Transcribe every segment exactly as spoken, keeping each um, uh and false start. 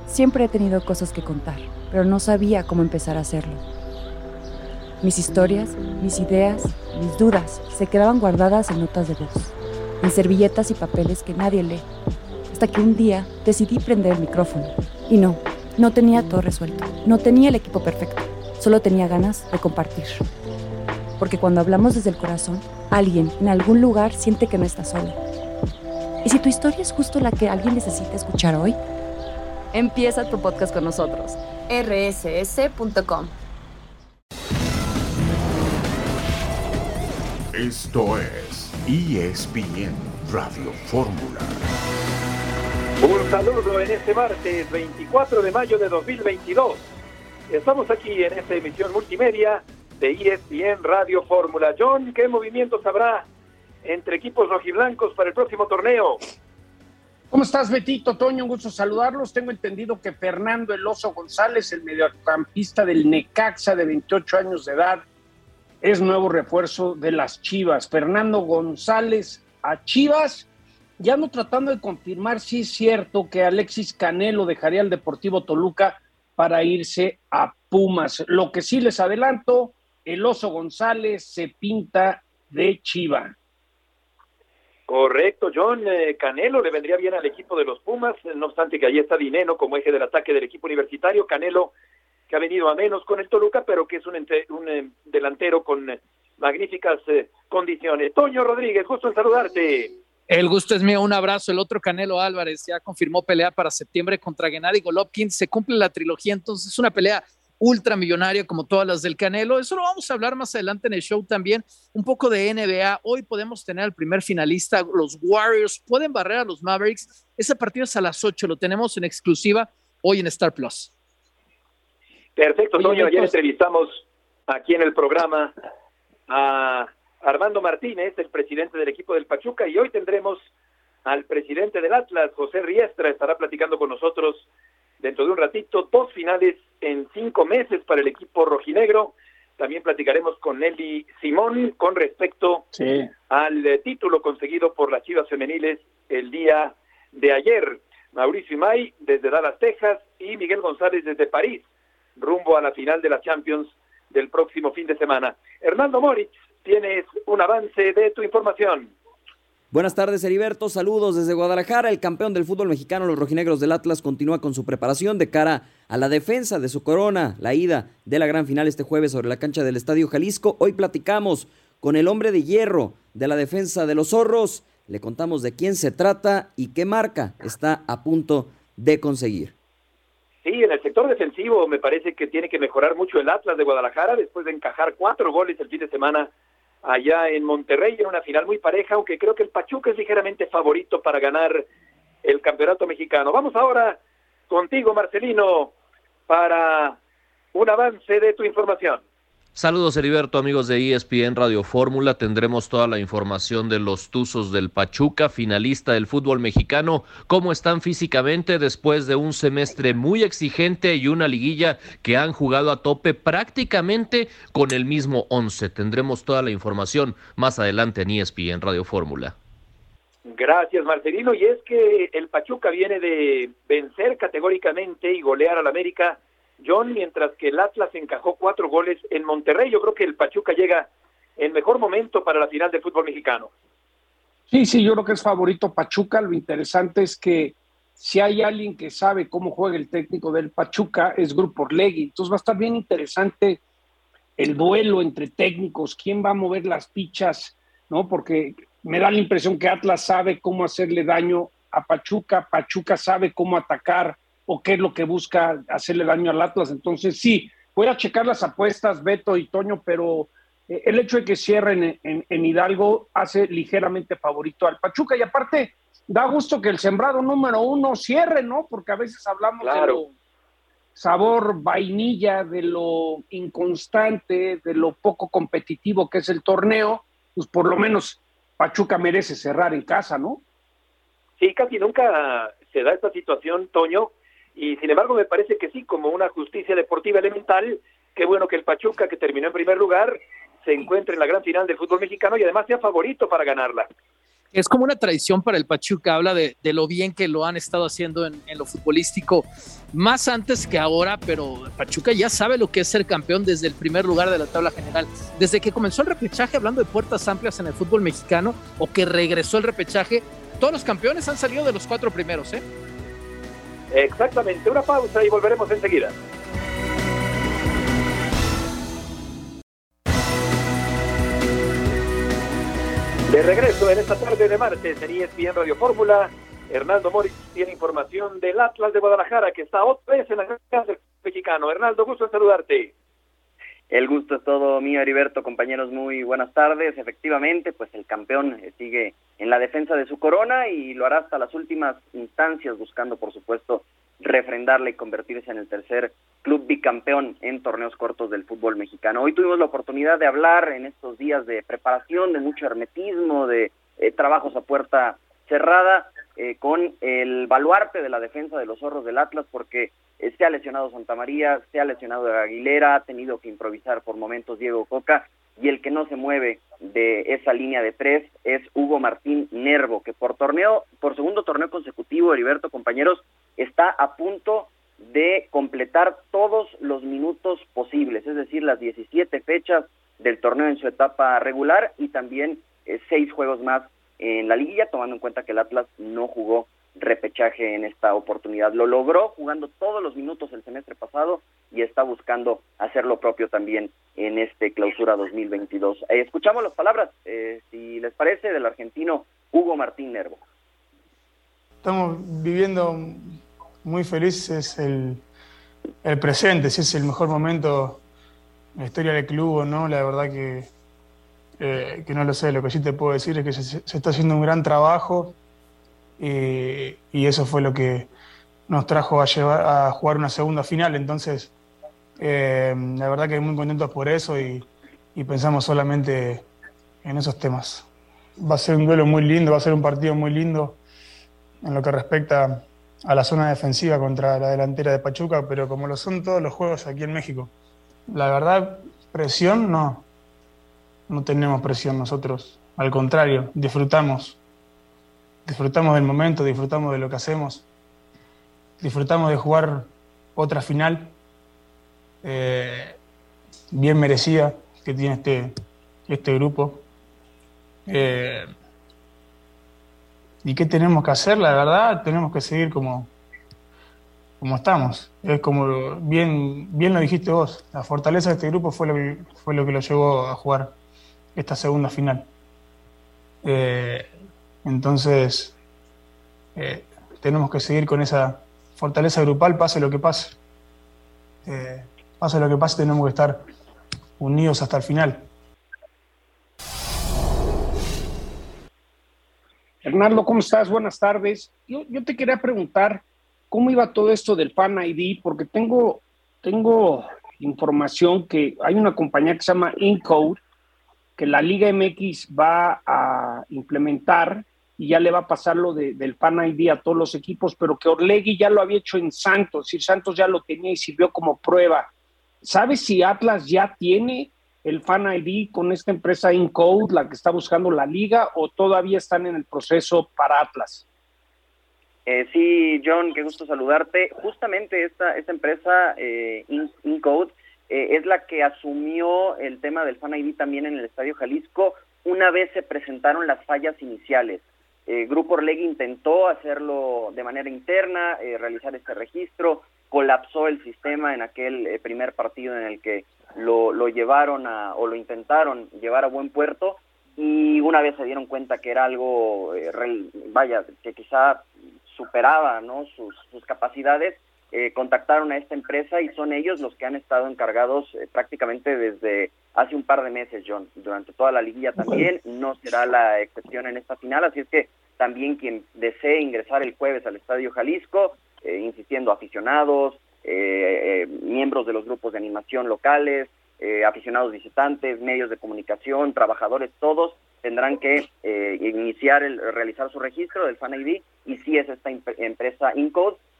Siempre he tenido cosas que contar, pero no sabía cómo empezar a hacerlo. Mis historias, mis ideas, mis dudas se quedaban guardadas en notas de voz, en servilletas y papeles que nadie lee, hasta que un día decidí prender el micrófono. Y no, no tenía todo resuelto, no tenía el equipo perfecto, solo tenía ganas de compartir. Porque cuando hablamos desde el corazón, alguien en algún lugar siente que no está solo. ¿Y si tu historia es justo la que alguien necesita escuchar hoy? Empieza tu podcast con nosotros. erre ese ese punto com. Esto es E S P N Radio Fórmula. Un saludo en este martes veinticuatro de mayo de dos mil veintidós. Estamos aquí en esta emisión multimedia de E S P N Radio Fórmula. John, ¿qué movimientos habrá entre equipos rojiblancos para el próximo torneo? ¿Cómo estás, Betito? Toño, un gusto saludarlos. Tengo entendido que Fernando El Oso González, el mediocampista del Necaxa de veintiocho años de edad, es nuevo refuerzo de las Chivas. Fernando González a Chivas, ya ando tratando de confirmar si es cierto que Alexis Canelo dejaría el Deportivo Toluca para irse a Pumas. Lo que sí les adelanto, El Oso González se pinta de Chiva. Correcto, John. eh, Canelo le vendría bien al equipo de los Pumas, no obstante que ahí está Dineno como eje del ataque del equipo universitario. Canelo, que ha venido a menos con el Toluca, pero que es un, ente, un eh, delantero con eh, magníficas eh, condiciones. Toño Rodríguez, gusto en saludarte. El gusto es mío, un abrazo. El otro Canelo Álvarez ya confirmó pelea para septiembre contra Gennady Golovkin. Se cumple la trilogía, entonces es una pelea ultramillonaria como todas las del Canelo. Eso lo vamos a hablar más adelante en el show también. Un poco de N B A. Hoy podemos tener al primer finalista. Los Warriors pueden barrer a los Mavericks. Ese partido es a las ocho. Lo tenemos en exclusiva hoy en Star Plus. Perfecto, Toño. Oye, Ayer entrevistamos aquí en el programa a Armando Martínez, el presidente del equipo del Pachuca, y hoy tendremos al presidente del Atlas, José Riestra, estará platicando con nosotros dentro de un ratito. Dos finales en cinco meses para el equipo rojinegro. También platicaremos con Nelly Simón con respecto Sí. al eh, título conseguido por las Chivas femeniles el día de ayer. Mauricio Imay desde Dallas, Texas, y Miguel González desde París, rumbo a la final de la Champions del próximo fin de semana. Hernando Moritz, tienes un avance de tu información. Buenas tardes, Heriberto. Saludos desde Guadalajara. El campeón del fútbol mexicano, los rojinegros del Atlas, continúa con su preparación de cara a la defensa de su corona, la ida de la gran final este jueves sobre la cancha del Estadio Jalisco. Hoy platicamos con el hombre de hierro de la defensa de los zorros. Le contamos de quién se trata y qué marca está a punto de conseguir. Sí, en el sector defensivo me parece que tiene que mejorar mucho el Atlas de Guadalajara después de encajar cuatro goles el fin de semana allá en Monterrey, en una final muy pareja, aunque creo que el Pachuca es ligeramente favorito para ganar el campeonato mexicano. Vamos ahora contigo, Marcelino, para un avance de tu información. Saludos, Heriberto, amigos de E S P N Radio Fórmula. Tendremos toda la información de los Tuzos del Pachuca, finalista del fútbol mexicano, cómo están físicamente después de un semestre muy exigente y una liguilla que han jugado a tope prácticamente con el mismo once. Tendremos toda la información más adelante en E S P N Radio Fórmula. Gracias, Marcelino. Y es que el Pachuca viene de vencer categóricamente y golear al América, John, mientras que el Atlas encajó cuatro goles en Monterrey. Yo creo que el Pachuca llega en mejor momento para la final del fútbol mexicano. Sí, sí, yo creo que es favorito Pachuca. Lo interesante es que si hay alguien que sabe cómo juega el técnico del Pachuca, es Grupo Orlegui. Entonces va a estar bien interesante el duelo entre técnicos, quién va a mover las fichas, ¿no? Porque me da la impresión que Atlas sabe cómo hacerle daño a Pachuca, Pachuca sabe cómo atacar o qué es lo que busca hacerle daño al Atlas. Entonces sí, voy a checar las apuestas, Beto y Toño, pero eh, el hecho de que cierren en, en, en Hidalgo hace ligeramente favorito al Pachuca, y aparte da gusto que el sembrado número uno cierre, ¿no? Porque a veces hablamos Claro. de lo sabor vainilla, de lo inconstante, de lo poco competitivo que es el torneo. Pues por lo menos Pachuca merece cerrar en casa, ¿no? Sí, casi nunca se da esta situación, Toño, y sin embargo me parece que sí, como una justicia deportiva elemental. Qué bueno que el Pachuca, que terminó en primer lugar, se encuentre en la gran final del fútbol mexicano y además sea favorito para ganarla. Es como una tradición para el Pachuca, habla de, de lo bien que lo han estado haciendo en, en lo futbolístico, más antes que ahora, pero Pachuca ya sabe lo que es ser campeón desde el primer lugar de la tabla general. Desde que comenzó el repechaje, hablando de puertas amplias en el fútbol mexicano, o que regresó el repechaje, todos los campeones han salido de los cuatro primeros, ¿eh? Exactamente, una pausa y volveremos enseguida. De regreso en esta tarde de martes en E S P N Radio Fórmula, Hernaldo Moritz tiene información del Atlas de Guadalajara, que está otra vez en la casa del mexicano. Hernaldo, gusto en saludarte. El gusto es todo mío, Heriberto. Compañeros, muy buenas tardes. Efectivamente, pues el campeón sigue en la defensa de su corona y lo hará hasta las últimas instancias, buscando, por supuesto, refrendarle y convertirse en el tercer club bicampeón en torneos cortos del fútbol mexicano. Hoy tuvimos la oportunidad de hablar en estos días de preparación, de mucho hermetismo, de eh, trabajos a puerta cerrada, eh, con el baluarte de la defensa de los zorros del Atlas, porque eh, se ha lesionado Santa María, se ha lesionado Aguilera, ha tenido que improvisar por momentos Diego Coca, y el que no se mueve de esa línea de tres es Hugo Martín Nervo, que por torneo, por segundo torneo consecutivo, Heriberto, compañeros, está a punto de completar todos los minutos posibles, es decir, las diecisiete fechas del torneo en su etapa regular y también eh, seis juegos más en la liguilla, tomando en cuenta que el Atlas no jugó repechaje en esta oportunidad. Lo logró jugando todos los minutos el semestre pasado y está buscando hacer lo propio también en este clausura dos mil veintidós. Eh, escuchamos las palabras, eh, si les parece, del argentino Hugo Martín Nervo. Estamos viviendo muy felices el, el presente, si es el mejor momento en la historia del club o no, la verdad que, eh, que no lo sé. Lo que sí te puedo decir es que se, se está haciendo un gran trabajo y, y eso fue lo que nos trajo a, llevar, a jugar una segunda final. Entonces, eh, la verdad que muy contentos por eso y, y pensamos solamente en esos temas. Va a ser un duelo muy lindo, va a ser un partido muy lindo en lo que respecta a la zona defensiva contra la delantera de Pachuca, pero como lo son todos los juegos aquí en México. La verdad, presión no, no tenemos presión nosotros, al contrario, disfrutamos, disfrutamos del momento, disfrutamos de lo que hacemos, disfrutamos de jugar otra final eh, bien merecida que tiene este, este grupo. Eh, ¿Y qué tenemos que hacer? La verdad, tenemos que seguir como, como estamos. Es como bien, bien lo dijiste vos. La fortaleza de este grupo fue lo que, fue lo, que lo llevó a jugar esta segunda final. Eh, entonces, eh, tenemos que seguir con esa fortaleza grupal, pase lo que pase. Eh, pase lo que pase, tenemos que estar unidos hasta el final. Hernaldo, ¿cómo estás? Buenas tardes. Yo, yo te quería preguntar cómo iba todo esto del Fan I D, porque tengo, tengo información que hay una compañía que se llama Encode, que la Liga M X va a implementar y ya le va a pasar lo de, del Fan I D a todos los equipos, pero que Orlegui ya lo había hecho en Santos, es decir, Santos ya lo tenía y sirvió como prueba. ¿Sabes si Atlas ya tiene el Fan I D con esta empresa Encode, la que está buscando la liga, o todavía están en el proceso para Atlas? Eh, sí, John, qué gusto saludarte. Justamente esta, esta empresa, eh, Encode, eh, es la que asumió el tema del Fan I D también en el Estadio Jalisco una vez se presentaron las fallas iniciales. Eh, Grupo Orlegui intentó hacerlo de manera interna, eh, realizar este registro, colapsó el sistema en aquel eh, primer partido en el que lo, lo llevaron a, o lo intentaron llevar a buen puerto, y una vez se dieron cuenta que era algo, eh, re, vaya, que quizá superaba, ¿no?, sus, sus capacidades, eh, contactaron a esta empresa y son ellos los que han estado encargados eh, prácticamente desde hace un par de meses, John, durante toda la liguilla también, no será la excepción en esta final, así es que también quien desee ingresar el jueves al Estadio Jalisco, eh, insistiendo, aficionados, eh, eh, miembros de los grupos de animación locales, eh, aficionados visitantes, medios de comunicación, trabajadores, todos tendrán que eh, iniciar, el realizar su registro del Fan I D, y sí es esta imp- empresa Encode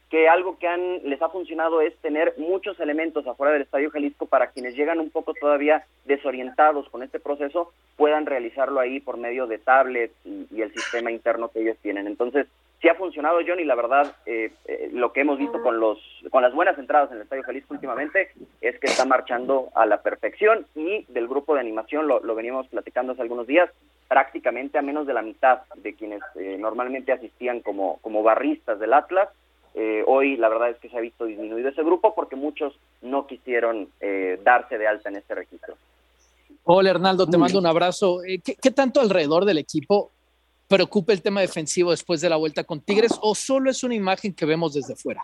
que algo que han les ha funcionado es tener muchos elementos afuera del Estadio Jalisco para quienes llegan un poco todavía desorientados con este proceso, puedan realizarlo ahí por medio de tablets y, y el sistema interno que ellos tienen. Entonces, sí ha funcionado, John, y la verdad, eh, eh, lo que hemos visto con los con las buenas entradas en el Estadio Jalisco últimamente es que está marchando a la perfección, y del grupo de animación, lo, lo veníamos platicando hace algunos días, prácticamente a menos de la mitad de quienes eh, normalmente asistían como, como barristas del Atlas. Eh, hoy la verdad es que se ha visto disminuido ese grupo porque muchos no quisieron eh, darse de alta en este registro. Hola, Hernaldo, te mando un abrazo. Eh, ¿qué, ¿Qué tanto alrededor del equipo preocupa el tema defensivo después de la vuelta con Tigres, o solo es una imagen que vemos desde fuera?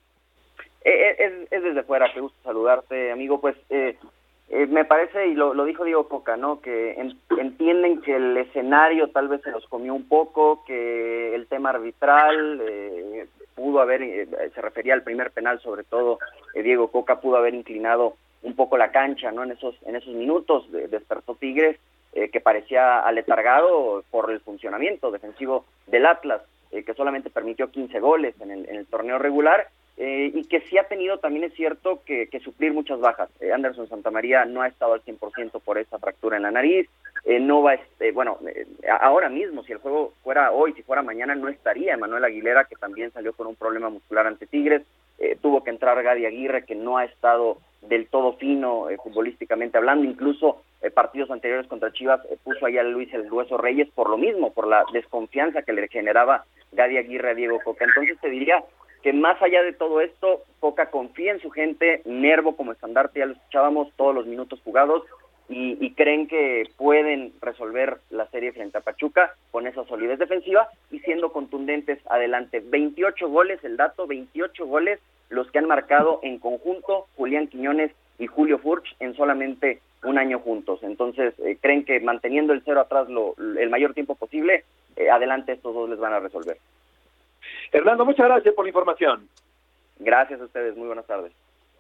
Eh, es, es desde fuera. Qué gusto saludarte, amigo. Pues eh, eh, me parece, y lo, lo dijo Diego Coca, ¿no?, que en, entienden que el escenario tal vez se los comió un poco, que el tema arbitral eh, pudo haber, eh, se refería al primer penal sobre todo, eh, Diego Coca pudo haber inclinado un poco la cancha, ¿no?, en esos en esos minutos. De, despertó Tigres, eh, que parecía aletargado por el funcionamiento defensivo del Atlas, eh, que solamente permitió quince goles en el, en el torneo regular, eh, y que sí ha tenido, también es cierto, que, que suplir muchas bajas. Eh, Anderson Santamaría no ha estado al cien por ciento por esa fractura en la nariz, eh, no va, este, bueno, eh, ahora mismo, si el juego fuera hoy, si fuera mañana, no estaría Emanuel Aguilera, que también salió con un problema muscular ante Tigres. Eh, tuvo que entrar Gadi Aguirre, que no ha estado del todo fino eh, futbolísticamente hablando, incluso eh, partidos anteriores contra Chivas eh, puso ahí a Luis el Hueso Reyes por lo mismo, por la desconfianza que le generaba Gadi Aguirre a Diego Coca. Entonces te diría que más allá de todo esto, Coca confía en su gente, Nervo como estandarte, ya lo escuchábamos, todos los minutos jugados, y, y creen que pueden resolver la serie frente a Pachuca con esa solidez defensiva y siendo contundentes adelante. veintiocho goles, el dato, veintiocho goles los que han marcado en conjunto Julián Quiñones y Julio Furch en solamente un año juntos. Entonces, eh, creen que manteniendo el cero atrás lo, el mayor tiempo posible, eh, adelante estos dos les van a resolver. Hernando, muchas gracias por la información. Gracias a ustedes, muy buenas tardes.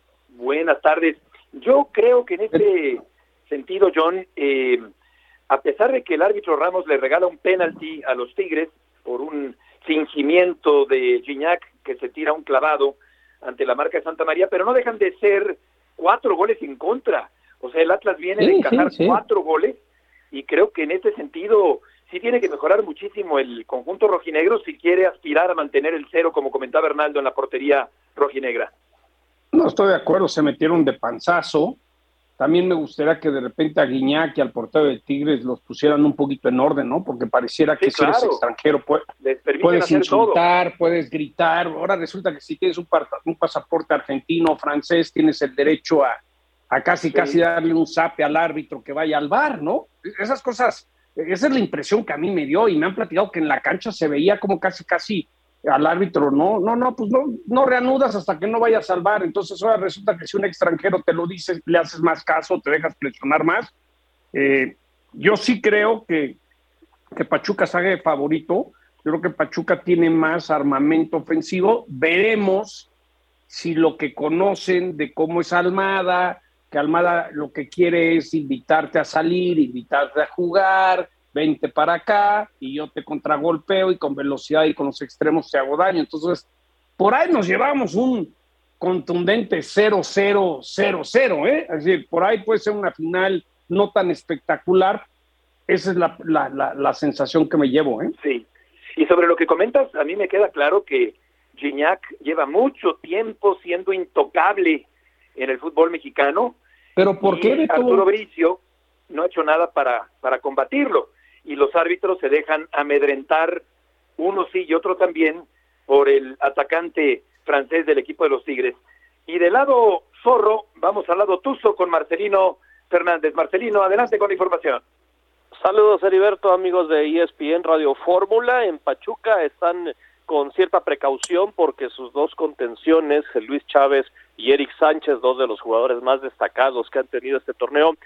Buenas tardes. Yo creo que en este sentido, John, eh, a pesar de que el árbitro Ramos le regala un penalti a los Tigres por un fingimiento de Gignac que se tira un clavado ante la marca de Santa María, pero no dejan de ser cuatro goles en contra. O sea, el Atlas viene sí, de encajar sí, sí. cuatro goles, y creo que en este sentido sí tiene que mejorar muchísimo el conjunto rojinegro si quiere aspirar a mantener el cero, como comentaba Hernaldo, en la portería rojinegra. No estoy de acuerdo, se metieron de panzazo. También me gustaría que de repente a Gignac y al portero de Tigres los pusieran un poquito en orden, ¿no? Porque pareciera que sí, si claro. eres extranjero puedes, puedes insultar, todo. puedes gritar. Ahora resulta que si tienes un, un pasaporte argentino o francés, tienes el derecho a, a casi, sí. casi darle un zape al árbitro que vaya al bar, ¿no? Esas cosas, esa es la impresión que a mí me dio, y me han platicado que en la cancha se veía como casi, casi al árbitro, no, no, no, pues no, no reanudas hasta que no vayas al bar. Entonces ahora resulta que si un extranjero te lo dice, le haces más caso, te dejas presionar más. Eh, yo sí creo que, que Pachuca sale favorito. Yo creo que Pachuca tiene más armamento ofensivo. Veremos si lo que conocen de cómo es Almada, que Almada lo que quiere es invitarte a salir, invitarte a jugar, vente para acá y yo te contragolpeo y con velocidad y con los extremos te hago daño. Entonces, por ahí nos llevamos un contundente cero cero cero cero, ¿eh? Es decir, por ahí puede ser una final no tan espectacular. Esa es la, la, la, la sensación que me llevo, ¿eh? Sí. Y sobre lo que comentas, a mí me queda claro que Gignac lleva mucho tiempo siendo intocable en el fútbol mexicano. ¿Pero por qué, Beto? Arturo Bricio no ha hecho nada para, para combatirlo, y los árbitros se dejan amedrentar, uno sí y otro también, por el atacante francés del equipo de los Tigres. Y del lado zorro, vamos al lado tuzo con Marcelino Fernández. Marcelino, adelante con la información. Saludos, Heriberto, amigos de E S P N Radio Fórmula. En Pachuca están con cierta precaución porque sus dos contenciones, Luis Chávez y Eric Sánchez, dos de los jugadores más destacados que han tenido este torneo,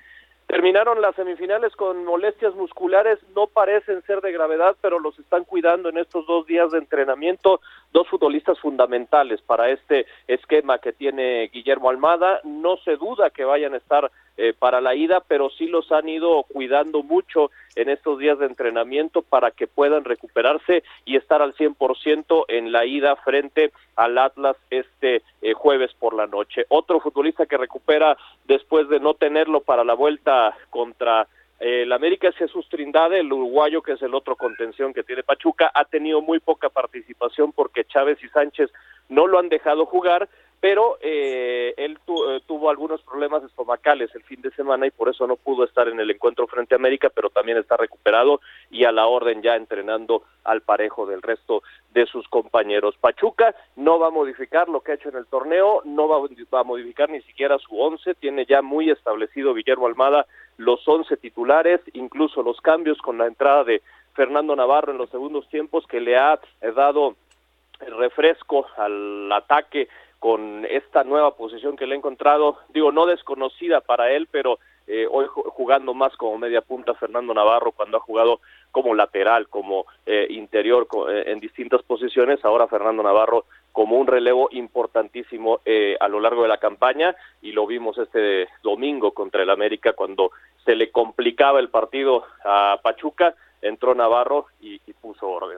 Terminaron las semifinales con molestias musculares, no parecen ser de gravedad, pero los están cuidando en estos dos días de entrenamiento, dos futbolistas fundamentales para este esquema que tiene Guillermo Almada. No se duda que vayan a estar eh, para la ida, pero sí los han ido cuidando mucho en estos días de entrenamiento para que puedan recuperarse y estar al cien por ciento en la ida frente al Atlas este eh, jueves por la noche. Otro futbolista que recupera después de no tenerlo para la vuelta contra eh, el América es Jesús Trindade, el uruguayo, que es el otro contención que tiene Pachuca. Ha tenido muy poca participación porque Chávez y Sánchez no lo han dejado jugar, pero eh, él tu, eh, tuvo algunos problemas estomacales el fin de semana y por eso no pudo estar en el encuentro frente a América, pero también está recuperado y a la orden ya entrenando al parejo del resto de sus compañeros. Pachuca no va a modificar lo que ha hecho en el torneo, no va, va a modificar ni siquiera su once, tiene ya muy establecido Guillermo Almada los once titulares, incluso los cambios con la entrada de Fernando Navarro en los segundos tiempos, que le ha dado el refresco al ataque con esta nueva posición que le ha encontrado, digo, no desconocida para él, pero eh, hoy jugando más como media punta Fernando Navarro cuando ha jugado como lateral, como eh, interior eh, en distintas posiciones. Ahora Fernando Navarro como un relevo importantísimo eh, a lo largo de la campaña, y lo vimos este domingo contra el América cuando se le complicaba el partido a Pachuca, entró Navarro y, y puso orden.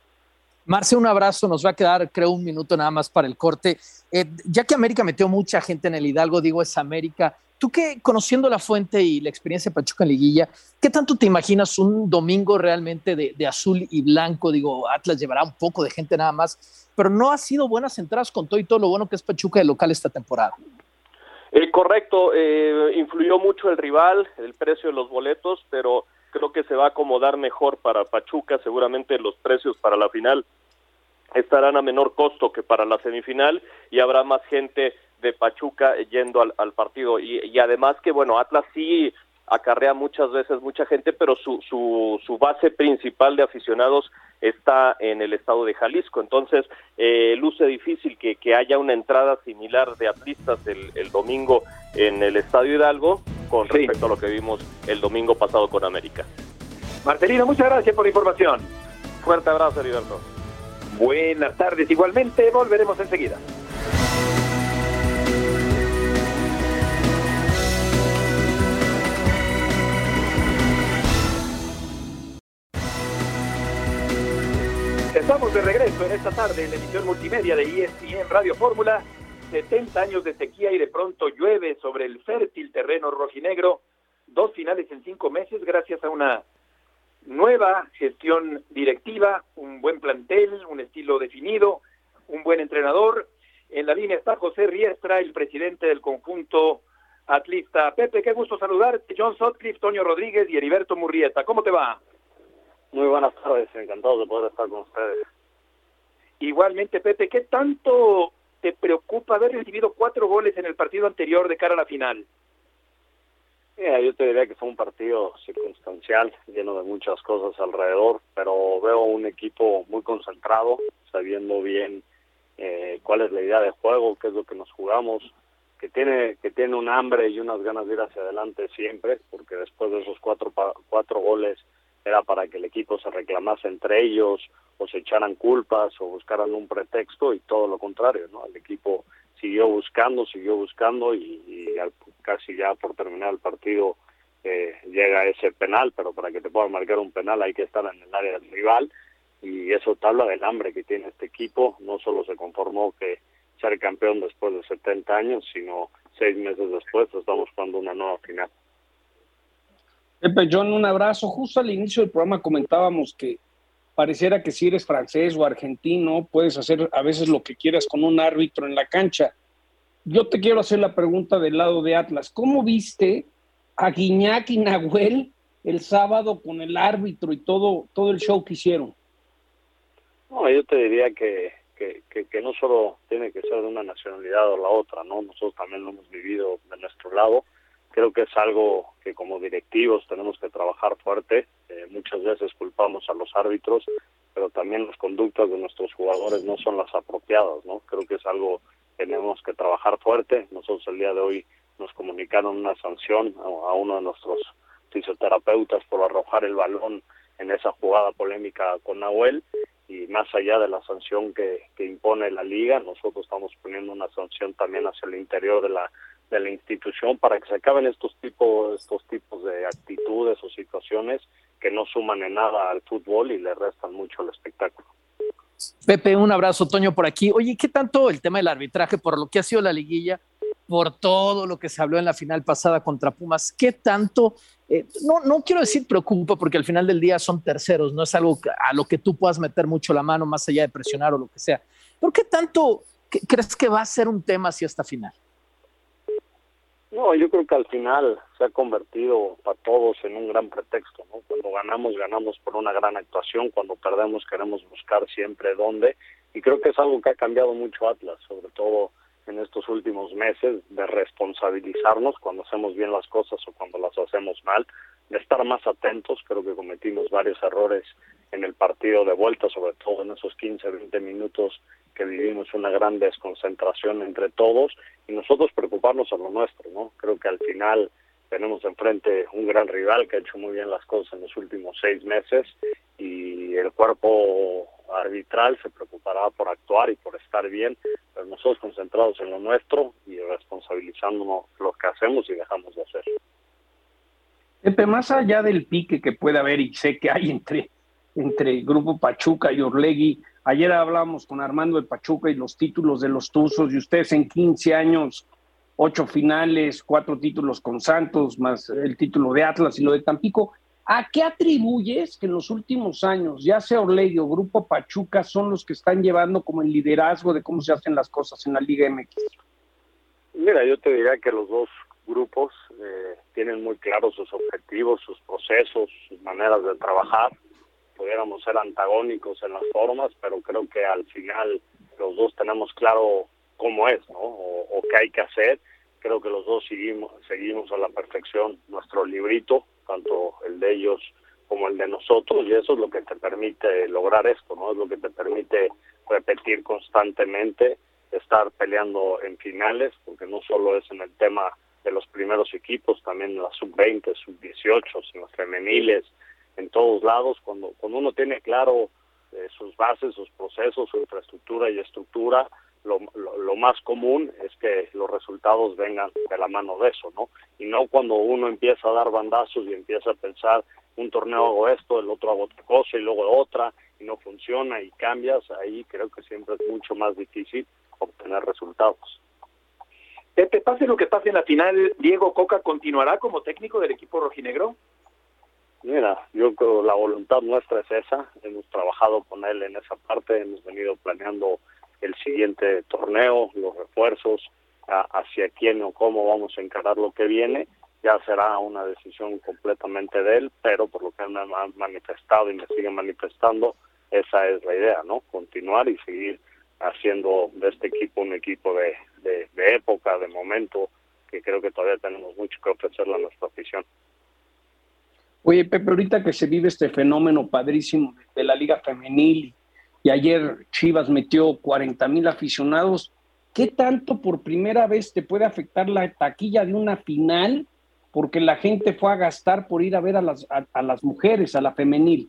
Marce, un abrazo, nos va a quedar creo un minuto nada más para el corte. Eh, ya que América metió mucha gente en el Hidalgo, digo, es América, tú que conociendo la fuente y la experiencia de Pachuca en liguilla, ¿qué tanto te imaginas un domingo realmente de, de azul y blanco? Digo, Atlas llevará un poco de gente nada más, pero no ha sido buenas entradas con todo y todo lo bueno que es Pachuca de local esta temporada. Eh, correcto, eh, influyó mucho el rival, el precio de los boletos, pero creo que se va a acomodar mejor para Pachuca. Seguramente los precios para la final estarán a menor costo que para la semifinal y habrá más gente de Pachuca yendo al, al partido. Y, y además que, bueno, Atlas sí acarrea muchas veces mucha gente, pero su, su, su base principal de aficionados está en el estado de Jalisco. Entonces, eh, luce difícil que, que haya una entrada similar de atlistas el, el domingo en el Estadio Hidalgo con sí. respecto a lo que vimos el domingo pasado con América. Marcelino, muchas gracias por la información. Fuerte abrazo, Heriberto. Buenas tardes, igualmente, volveremos enseguida. Estamos de regreso en esta tarde en la emisión multimedia de E S P N Radio Fórmula. setenta años de sequía y de pronto llueve sobre el fértil terreno rojinegro. Dos finales en cinco meses gracias a una nueva gestión directiva, un buen plantel, un estilo definido, un buen entrenador. En la línea está José Riestra, el presidente del conjunto atlista. Pepe, qué gusto saludarte. John Sutcliffe, Toño Rodríguez y Heriberto Murrieta. ¿Cómo te va? Muy buenas tardes, encantado de poder estar con ustedes. Igualmente, Pepe, ¿qué tanto te preocupa haber recibido cuatro goles en el partido anterior de cara a la final? Yeah, yo te diría que fue un partido circunstancial, lleno de muchas cosas alrededor, pero veo un equipo muy concentrado, sabiendo bien eh, cuál es la idea de juego, qué es lo que nos jugamos, que tiene que tiene un hambre y unas ganas de ir hacia adelante siempre, porque después de esos cuatro cuatro goles era para que el equipo se reclamase entre ellos, o se echaran culpas, o buscaran un pretexto, y todo lo contrario, ¿no? El equipo siguió buscando, siguió buscando, y, y al, casi ya por terminar el partido eh, llega ese penal, pero para que te puedan marcar un penal hay que estar en el área del rival, y eso te habla del hambre que tiene este equipo. No solo se conformó que ser campeón después de setenta años, sino seis meses después estamos jugando una nueva final. Pepe, John, un abrazo. Justo al inicio del programa comentábamos que pareciera que si eres francés o argentino puedes hacer a veces lo que quieras con un árbitro en la cancha. Yo te quiero hacer la pregunta del lado de Atlas. ¿Cómo viste a Guiñac y Nahuel el sábado con el árbitro y todo todo el show que hicieron? No, yo te diría que, que, que, que no solo tiene que ser de una nacionalidad o la otra, ¿no? Nosotros también lo hemos vivido de nuestro lado. Creo que es algo que como directivos tenemos que trabajar fuerte. Eh, muchas veces culpamos a los árbitros, pero también las conductas de nuestros jugadores no son las apropiadas, ¿no? Creo que es algo que tenemos que trabajar fuerte. Nosotros el día de hoy nos comunicaron una sanción a, a uno de nuestros fisioterapeutas por arrojar el balón en esa jugada polémica con Nahuel, y más allá de la sanción que, que impone la liga, nosotros estamos poniendo una sanción también hacia el interior de la de la institución para que se acaben estos tipos estos tipos de actitudes o situaciones que no suman en nada al fútbol y le restan mucho al espectáculo. Pepe, un abrazo, Toño, por aquí. Oye, ¿qué tanto el tema del arbitraje, por lo que ha sido la liguilla, por todo lo que se habló en la final pasada contra Pumas, qué tanto, eh, no, no quiero decir preocupa, porque al final del día son terceros, no es algo a lo que tú puedas meter mucho la mano más allá de presionar o lo que sea, pero qué tanto qué, crees que va a ser un tema hacia esta final? No, yo creo que al final se ha convertido para todos en un gran pretexto, ¿no? Cuando ganamos, ganamos por una gran actuación, cuando perdemos queremos buscar siempre dónde, y creo que es algo que ha cambiado mucho Atlas, sobre todo en estos últimos meses, de responsabilizarnos cuando hacemos bien las cosas o cuando las hacemos mal, de estar más atentos. Creo que cometimos varios errores en el partido de vuelta, sobre todo en esos quince, veinte minutos que vivimos una gran desconcentración entre todos, y nosotros preocuparnos a lo nuestro, ¿no? Creo que al final tenemos enfrente un gran rival que ha hecho muy bien las cosas en los últimos seis meses, y el cuerpo arbitral se preocupará por actuar y por estar bien, pero nosotros concentrados en lo nuestro y responsabilizándonos lo que hacemos y dejamos de hacer. Pepe, más allá del pique que puede haber, y sé que hay entre, entre el Grupo Pachuca y Orlegui, ayer hablamos con Armando de Pachuca y los títulos de los Tuzos, y ustedes en quince años, ocho finales, cuatro títulos con Santos, más el título de Atlas y lo de Tampico. ¿A qué atribuyes que en los últimos años, ya sea Orlegui o Grupo Pachuca, son los que están llevando como el liderazgo de cómo se hacen las cosas en la Liga M X? Mira, yo te diría que los dos grupos eh, tienen muy claros sus objetivos, sus procesos, sus maneras de trabajar. Pudiéramos ser antagónicos en las formas, pero creo que al final los dos tenemos claro cómo es, ¿no? O, o qué hay que hacer. Creo que los dos seguimos, seguimos a la perfección nuestro librito, tanto el de ellos como el de nosotros, y eso es lo que te permite lograr esto, ¿no? Es lo que te permite repetir constantemente, estar peleando en finales, porque no solo es en el tema de los primeros equipos, también en la sub veinte, sub dieciocho, en los femeniles, en todos lados. Cuando, cuando uno tiene claro eh, sus bases, sus procesos, su infraestructura y estructura, lo, lo, lo más común es que los resultados vengan de la mano de eso, ¿no? Y no cuando uno empieza a dar bandazos y empieza a pensar, un torneo hago esto, el otro hago otra cosa y luego otra, y no funciona y cambias, ahí creo que siempre es mucho más difícil obtener resultados. Pepe, pase lo que pase en la final, ¿Diego Coca continuará como técnico del equipo rojinegro? Mira, yo creo que la voluntad nuestra es esa, hemos trabajado con él en esa parte, hemos venido planeando el siguiente torneo, los refuerzos, a, hacia quién o cómo vamos a encarar lo que viene. Ya será una decisión completamente de él, pero por lo que me han manifestado y me siguen manifestando, esa es la idea, ¿no? Continuar y seguir haciendo de este equipo un equipo de, de, de época, de momento, que creo que todavía tenemos mucho que ofrecerle a nuestra afición. Oye, Pepe, ahorita que se vive este fenómeno padrísimo de la Liga Femenil, y ayer Chivas metió cuarenta mil aficionados, ¿qué tanto por primera vez te puede afectar la taquilla de una final? Porque la gente fue a gastar por ir a ver a las, a, a las mujeres, a la femenil.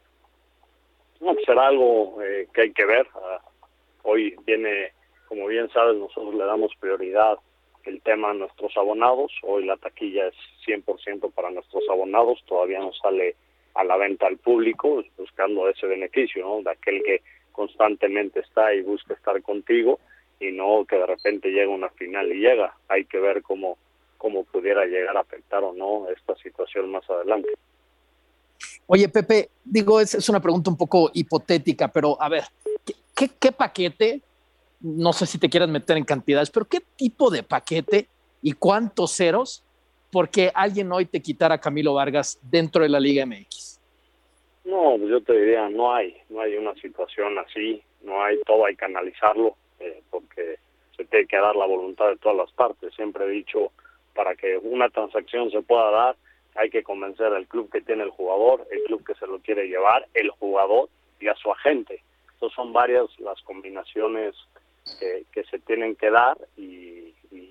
No, será algo eh, que hay que ver. Uh, hoy viene, como bien sabes, nosotros le damos prioridad el tema a nuestros abonados. Hoy la taquilla es cien por ciento para nuestros abonados. Todavía no sale a la venta al público, buscando ese beneficio, ¿no? De aquel que constantemente está y busca estar contigo, y no que de repente llega una final y llega. Hay que ver cómo, cómo pudiera llegar a afectar o no esta situación más adelante. Oye, Pepe, digo, es, es una pregunta un poco hipotética, pero a ver, ¿qué, qué, qué paquete? No sé si te quieras meter en cantidades, pero ¿qué tipo de paquete y cuántos ceros porque alguien hoy te quitara a Camilo Vargas dentro de la Liga M X? No, yo te diría, no hay, no hay una situación así, no hay, todo hay que analizarlo, eh, porque se tiene que dar la voluntad de todas las partes. Siempre he dicho, para que una transacción se pueda dar, hay que convencer al club que tiene el jugador, el club que se lo quiere llevar, el jugador y a su agente. Entonces son varias las combinaciones que, que se tienen que dar, y, y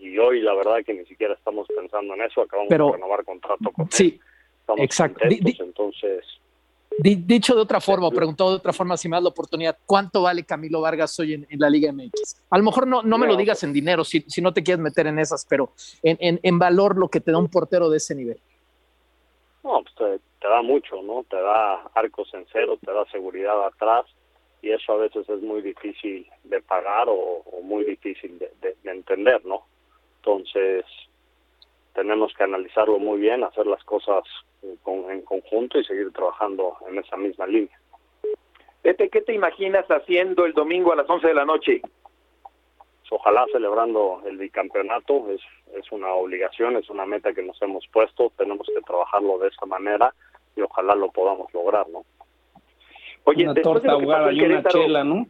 y hoy la verdad que ni siquiera estamos pensando en eso, acabamos Pero, de renovar contrato con sí, él. Estamos exacto. contentos, Di, di, entonces... Di, dicho de otra forma, preguntado de otra forma, si me das la oportunidad, ¿cuánto vale Camilo Vargas hoy en, en la Liga M X? A lo mejor no, no me no, lo digas en dinero, si, si no te quieres meter en esas, pero en, en, en valor lo que te da un portero de ese nivel. No, pues te, te da mucho, ¿no? Te da arcos en cero, te da seguridad atrás, y eso a veces es muy difícil de pagar o, o muy difícil de, de, de entender, ¿no? Entonces, tenemos que analizarlo muy bien, hacer las cosas con, en conjunto y seguir trabajando en esa misma línea. Pepe, ¿qué te imaginas haciendo el domingo a las once de la noche? Ojalá celebrando el bicampeonato, es, es una obligación, es una meta que nos hemos puesto, tenemos que trabajarlo de esa manera y ojalá lo podamos lograr, ¿no? Oye, una torta ahogada y una chela, ¿no?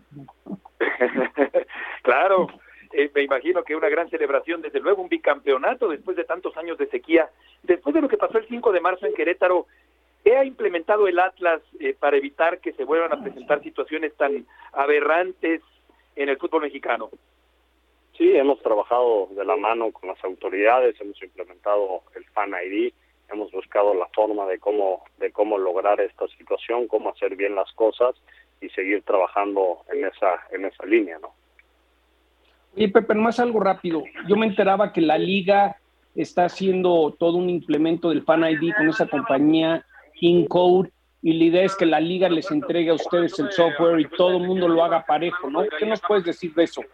Claro, eh, me imagino que una gran celebración, desde luego un bicampeonato después de tantos años de sequía. Después de lo que pasó el cinco de marzo en Querétaro, ¿qué ha implementado el Atlas eh, para evitar que se vuelvan a presentar situaciones tan aberrantes en el fútbol mexicano? Sí, hemos trabajado de la mano con las autoridades, hemos implementado el Fan I D, hemos buscado la forma de cómo de cómo lograr esta situación, cómo hacer bien las cosas y seguir trabajando en esa en esa línea, ¿no? Oye, Pepe, nomás algo rápido. Yo me enteraba que la liga está haciendo todo un implemento del Fan I D con esa compañía InCode, y la idea es que la liga les entregue a ustedes el software y todo el mundo lo haga parejo, ¿no? ¿Qué nos puedes decir de eso?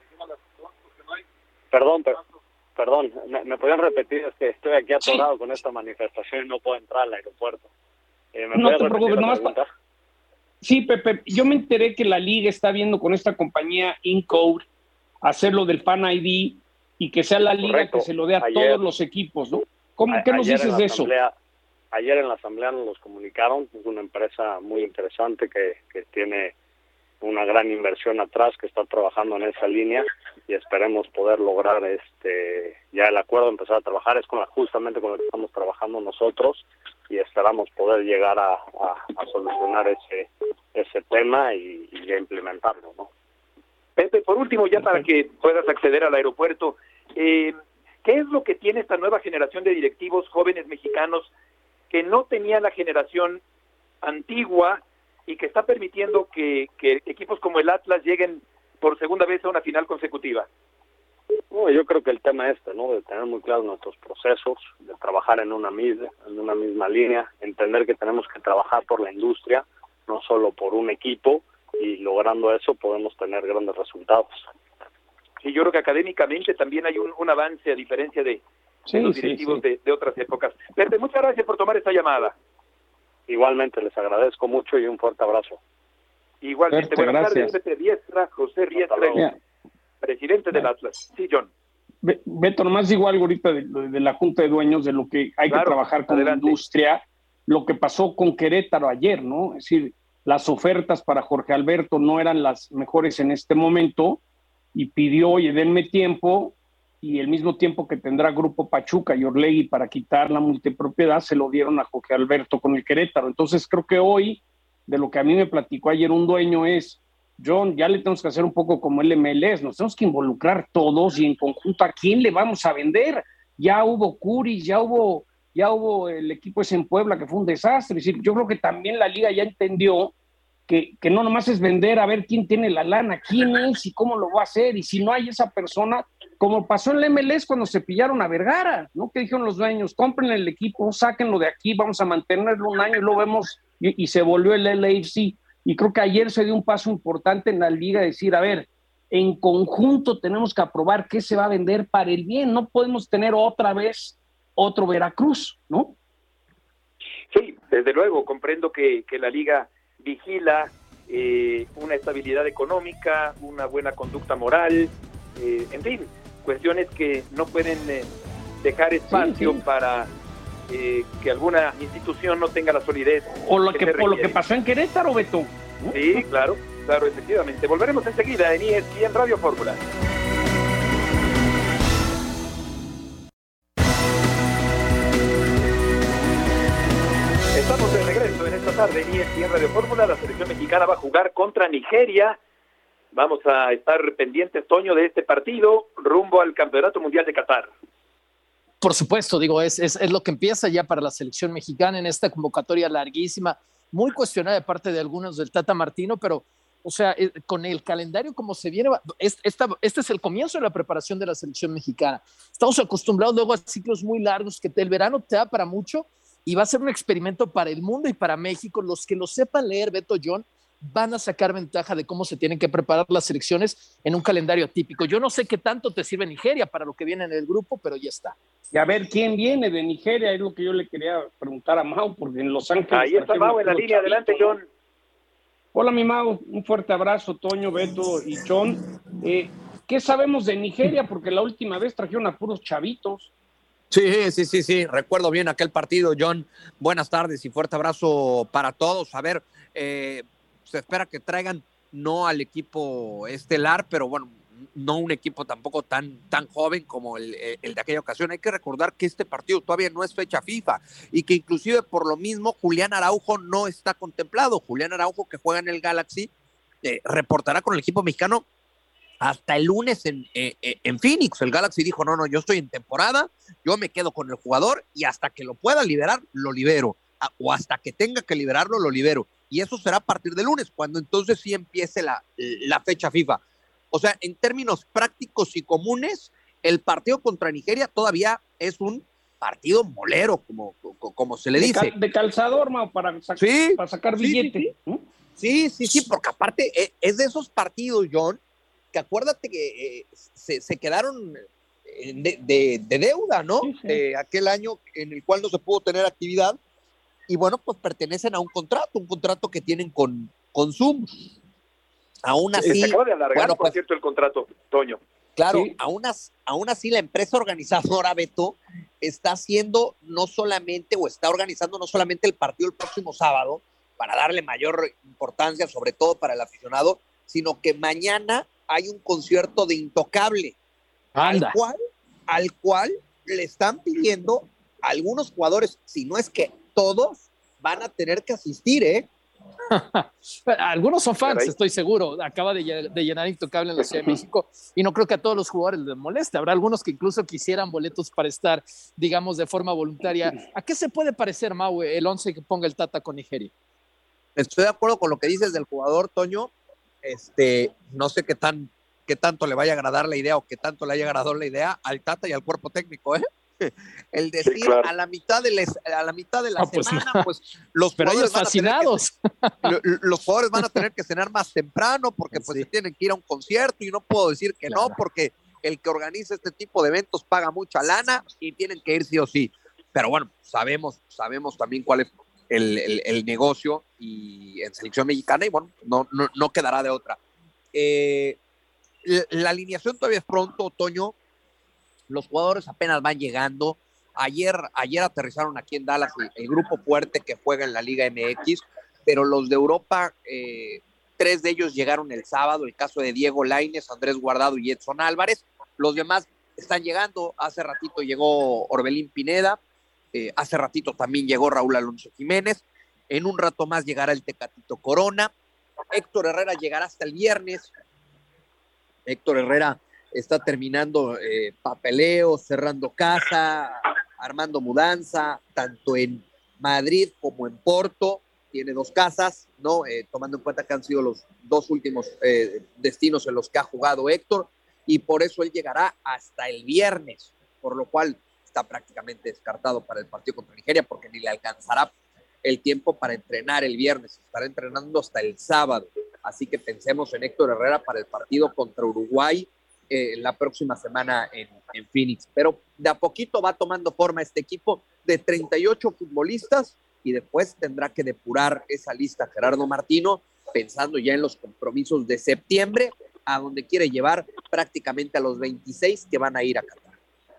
Perdón, per, perdón, ¿me, ¿me podían repetir? Es que estoy aquí atorado sí. con esta manifestación y no puedo entrar al aeropuerto. Eh, ¿me no te preocupes, nomás pa... Sí, Pepe, yo me enteré que la liga está viendo con esta compañía InCode hacerlo del Fan I D y que sea la liga Correcto. que se lo dé a ayer, todos los equipos, ¿no? ¿Cómo, a, ¿Qué nos dices de eso? Ayer en la asamblea nos los comunicaron, es una empresa muy interesante que, que tiene una gran inversión atrás, que está trabajando en esa línea y esperemos poder lograr este ya el acuerdo, empezar a trabajar, es con la, justamente con lo que estamos trabajando nosotros y esperamos poder llegar a, a, a solucionar ese ese tema y, y a implementarlo, ¿no? Pepe, por último, ya para que puedas acceder al aeropuerto, eh, ¿qué es lo que tiene esta nueva generación de directivos jóvenes mexicanos que no tenía la generación antigua y que está permitiendo que, que equipos como el Atlas lleguen por segunda vez a una final consecutiva? No, yo creo que el tema este, ¿no? De tener muy claros nuestros procesos, de trabajar en una misma, en una misma línea, entender que tenemos que trabajar por la industria, no solo por un equipo, y logrando eso podemos tener grandes resultados. Sí, yo creo que académicamente también hay un, un avance a diferencia de, sí, de los directivos sí, sí. De, de otras épocas. Pepe, muchas gracias por tomar esta llamada. Igualmente, les agradezco mucho y un fuerte abrazo. Igualmente, Perfecto, buenas gracias. tardes, Pepe Riestra, José Riestra, presidente del Atlas. Sí, John. Beto, nomás digo algo ahorita de, de la Junta de Dueños, de lo que hay claro, que trabajar con adelante. La industria, lo que pasó con Querétaro ayer, ¿no? Es decir, las ofertas para Jorge Alberto no eran las mejores en este momento y pidió, oye, denme tiempo, y el mismo tiempo que tendrá Grupo Pachuca y Orlegui para quitar la multipropiedad, se lo dieron a Jorge Alberto con el Querétaro. Entonces creo que hoy, de lo que a mí me platicó ayer un dueño es, John, ya le tenemos que hacer un poco como el M L S, nos tenemos que involucrar todos y en conjunto a quién le vamos a vender. Ya hubo Curi, ya hubo, ya hubo el equipo ese en Puebla que fue un desastre. Es decir, yo creo que también la liga ya entendió que, que no nomás es vender a ver quién tiene la lana, quién es y cómo lo va a hacer, y si no hay esa persona, como pasó en el M L S cuando se pillaron a Vergara, ¿no? Que dijeron los dueños, compren el equipo, sáquenlo de aquí, vamos a mantenerlo un año y lo vemos, y, y se volvió el L A F C. Y creo que ayer se dio un paso importante en la liga, decir, a ver, en conjunto tenemos que aprobar qué se va a vender para el bien, no podemos tener otra vez otro Veracruz, ¿no? Sí, desde luego, comprendo que, que la liga vigila eh, una estabilidad económica, una buena conducta moral, eh, en fin, cuestiones que no pueden eh, dejar espacio sí, sí. para eh, que alguna institución no tenga la solidez. O lo que, que o lo que pasó en Querétaro, Beto. Sí, claro, claro, efectivamente. Volveremos enseguida en E S P N Radio Fórmula. Estamos de regreso en esta tarde en E S P N Radio Fórmula. La selección mexicana va a jugar contra Nigeria Vamos a estar pendientes, Toño, de este partido rumbo al Campeonato Mundial de Qatar. Por supuesto, digo, es, es, es lo que empieza ya para la selección mexicana en esta convocatoria larguísima, muy cuestionada de parte de algunos del Tata Martino, pero, o sea, eh, con el calendario como se viene, es, esta, este es el comienzo de la preparación de la selección mexicana. Estamos acostumbrados luego a ciclos muy largos que el verano te da para mucho y va a ser un experimento para el mundo y para México. Los que lo sepan leer, Beto, John, van a sacar ventaja de cómo se tienen que preparar las selecciones en un calendario atípico. Yo no sé qué tanto te sirve Nigeria para lo que viene en el grupo, pero ya está. Y a ver quién viene de Nigeria, es lo que yo le quería preguntar a Mau, porque en Los Ángeles... Ahí está Mau en la línea, adelante, John. Hola, mi Mau, un fuerte abrazo, Toño, Beto y John. Eh, ¿Qué sabemos de Nigeria? Porque la última vez trajeron a puros chavitos. Sí, sí, sí, sí, recuerdo bien aquel partido, John. Buenas tardes y fuerte abrazo para todos. A ver, eh, se espera que traigan no al equipo estelar, pero bueno, no un equipo tampoco tan, tan joven como el, el de aquella ocasión. Hay que recordar que este partido todavía no es fecha FIFA y que inclusive por lo mismo Julián Araujo no está contemplado. Julián Araujo, que juega en el Galaxy, eh, reportará con el equipo mexicano hasta el lunes en, eh, en Phoenix. El Galaxy dijo, no, no, yo estoy en temporada, yo me quedo con el jugador y hasta que lo pueda liberar, lo libero. O hasta que tenga que liberarlo, lo libero. Y eso será a partir del lunes, cuando entonces sí empiece la, la fecha FIFA. O sea, en términos prácticos y comunes, el partido contra Nigeria todavía es un partido molero, como, como se le de dice. Cal, de calzador, Mau, para, sac sí, para sacar billete. Sí, sí, sí, sí, porque aparte es de esos partidos, John, que acuérdate que eh, se, se quedaron de, de, de deuda, ¿no? Sí, sí. De aquel año en el cual no se pudo tener actividad. Y bueno, pues pertenecen a un contrato, un contrato que tienen con, con Zoom. Aún así... Se acaba de alargar, bueno, pues, por cierto, el contrato, Toño. Claro, sí. aún, as, aún así la empresa organizadora, Beto, está haciendo no solamente, o está organizando no solamente el partido el próximo sábado, para darle mayor importancia, sobre todo para el aficionado, sino que mañana hay un concierto de Intocable, Anda. al cual, al cual le están pidiendo a algunos jugadores, si no es que todos van a tener que asistir, ¿eh? Algunos son fans, estoy seguro. Acaba de, de llenar Intocable en la Ciudad de México y no creo que a todos los jugadores les moleste. Habrá algunos que incluso quisieran boletos para estar, digamos, de forma voluntaria. ¿A qué se puede parecer, Mau, el once que ponga el Tata con Nigeria? Estoy de acuerdo con lo que dices del jugador, Toño. Este, no sé qué tan qué tanto le vaya a agradar la idea o qué tanto le haya agradado la idea al Tata y al cuerpo técnico, ¿eh? El decir sí, claro. a la mitad de les, a la mitad de la ah, semana, pues, pues los pero jugadores ellos fascinados. Que, los jugadores van a tener que cenar más temprano porque pues sí. tienen que ir a un concierto y no puedo decir que claro. no porque el que organiza este tipo de eventos paga mucha lana y tienen que ir sí o sí. Pero bueno, sabemos, sabemos también cuál es el, el, el negocio y en selección mexicana y bueno, no, no, no quedará de otra. Eh, la, la alineación todavía es pronto, Toño. Los jugadores apenas van llegando. Ayer, ayer aterrizaron aquí en Dallas el, el grupo fuerte que juega en la Liga M X, pero los de Europa, eh, tres de ellos llegaron el sábado, el caso de Diego Lainez, Andrés Guardado y Edson Álvarez. Los demás están llegando. Hace ratito llegó Orbelín Pineda, eh, hace ratito también llegó Raúl Alonso Jiménez. En un rato más llegará el Tecatito Corona. Héctor Herrera llegará hasta el viernes. Héctor Herrera está terminando eh, papeleo, cerrando casa, armando mudanza, tanto en Madrid como en Porto. Tiene dos casas, ¿no? Eh, tomando en cuenta que han sido los dos últimos eh, destinos en los que ha jugado Héctor, y por eso él llegará hasta el viernes, por lo cual está prácticamente descartado para el partido contra Nigeria, porque ni le alcanzará el tiempo para entrenar el viernes, estará entrenando hasta el sábado. Así que pensemos en Héctor Herrera para el partido contra Uruguay, Eh, la próxima semana en, en Phoenix. Pero de a poquito va tomando forma este equipo de treinta y ocho futbolistas y después tendrá que depurar esa lista Gerardo Martino, pensando ya en los compromisos de septiembre, a donde quiere llevar prácticamente a los veintiséis que van a ir a Qatar.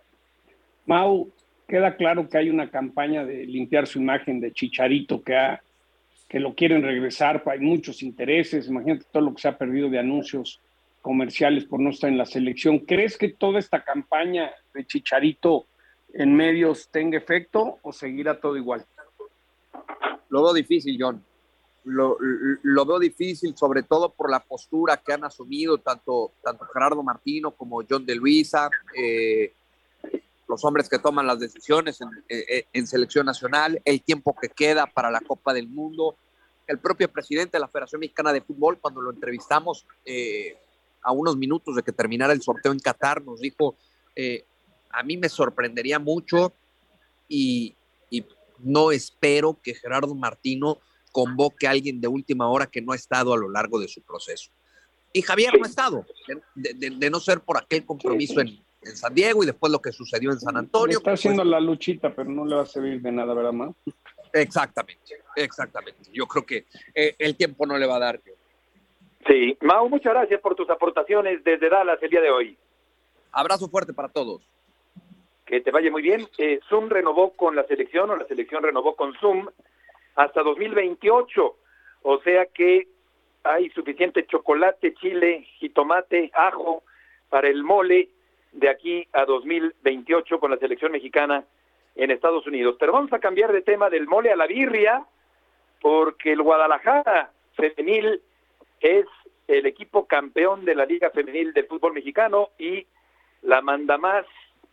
Mau, queda claro que hay una campaña de limpiar su imagen de Chicharito, que, ha, que lo quieren regresar, hay muchos intereses, imagínate todo lo que se ha perdido de anuncios comerciales por no estar en la selección. ¿Crees que toda esta campaña de Chicharito en medios tenga efecto o seguirá todo igual? Lo veo difícil, John. lo, lo veo difícil, sobre todo por la postura que han asumido tanto, tanto Gerardo Martino como John de Luisa, eh, los hombres que toman las decisiones en, en, en selección nacional, el tiempo que queda para la Copa del Mundo. El propio presidente de la Federación Mexicana de Fútbol, cuando lo entrevistamos eh, a unos minutos de que terminara el sorteo en Qatar, nos dijo, eh, a mí me sorprendería mucho y, y no espero que Gerardo Martino convoque a alguien de última hora que no ha estado a lo largo de su proceso. Y Javier no ha estado, de, de, de no ser por aquel compromiso en, en San Diego y después lo que sucedió en San Antonio. Está haciendo pues, la luchita, pero no le va a servir de nada, ¿verdad, Mau? Exactamente, exactamente. Yo creo que eh, el tiempo no le va a dar. Sí, Mau, muchas gracias por tus aportaciones desde Dallas el día de hoy. Abrazo fuerte para todos. Que te vaya muy bien. Eh, Zoom renovó con la selección, o la selección renovó con Zoom hasta dos mil veintiocho, o sea que hay suficiente chocolate, chile, jitomate, ajo para el mole de aquí a dos mil veintiocho con la selección mexicana en Estados Unidos. Pero vamos a cambiar de tema del mole a la birria, porque el Guadalajara femenil es el equipo campeón de la Liga Femenil del fútbol mexicano y la manda más